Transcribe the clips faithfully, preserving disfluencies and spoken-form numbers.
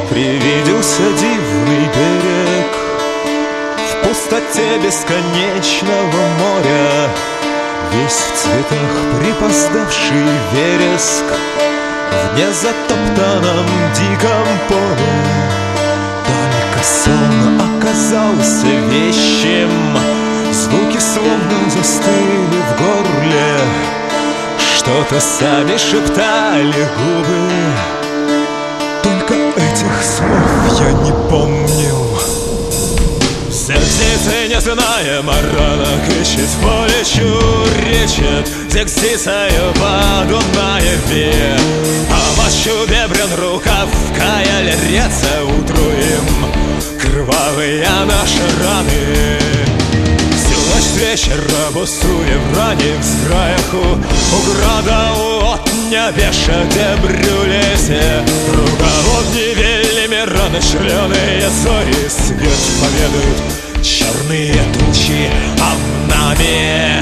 Привиделся дивный берег в пустоте бесконечного моря, весь в цветах припоздавший вереск в незатоптанном диком поле. Только сон оказался вещим, звуки словно застыли в горле, что-то сами шептали губы. Только этих слов я не помнил. Все птицы, не зная маранок, ищет в поле чуречет, где ктицею по Дунаеве. А мощу бебрен рукав, каяль реца утру им кровавые наши раны. Всю ночь вечера бусуя в ране взграяху, у града у отня беша дебрюлесе. Руководни вельми раны членые зори свет поведают, черные тучи об нами.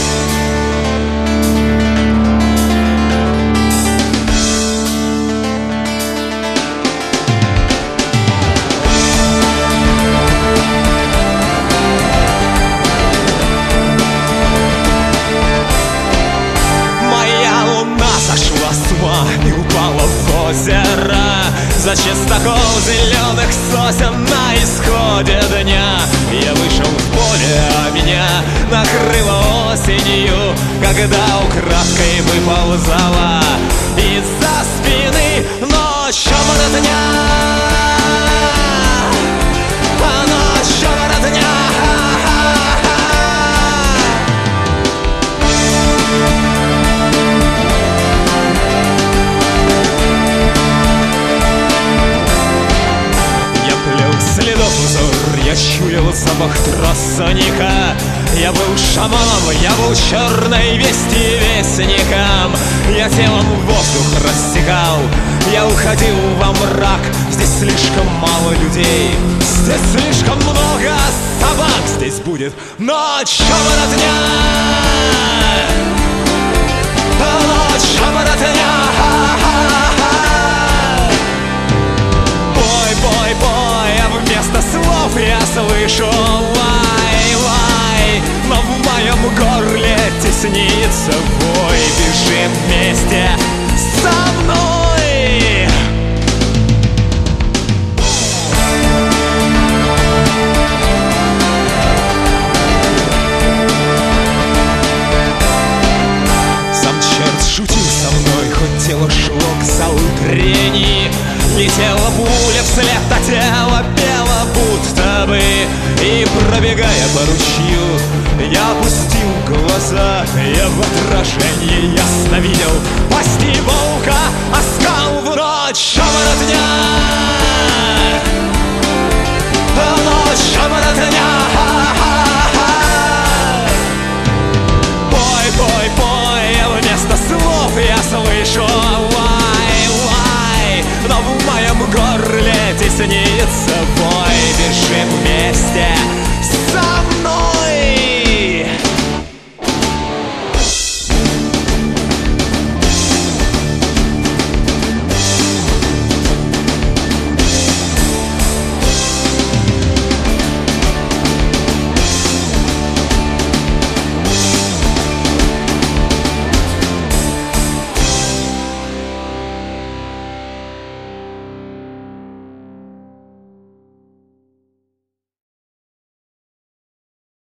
И упала в озеро за чистокол зеленых сосен на исходе дня. Я вышел в поле, а меня накрыло осенью, когда украдкой выползала из-за спины ночь оборотня. А ночь оборотня. Я чуял запах тростника. Я был шаманом, я был черной вести вестником. Я телом воздух рассекал, я уходил во мрак. Здесь слишком мало людей, здесь слишком много собак. Здесь будет ночь оборотня. Ночь оборотня. Бой, бой, бой, а вместо слов я слышу лай, лай. Но в моем горле теснится вой. Бежим вместе со мной. Сам черт шутил со мной, хоть тело шло к заутренней. Летела пуля вслед, а тело пело будто бы. И пробегая по ручью, я опустил глаза. Я в отражении ясно видел пасти волка, оскал в ночь оборотня. Ночь оборотня. Бой, бой, бой, а вместо слов я слышу лай, лай. Но в моем горле теснится бой. Бежим вместе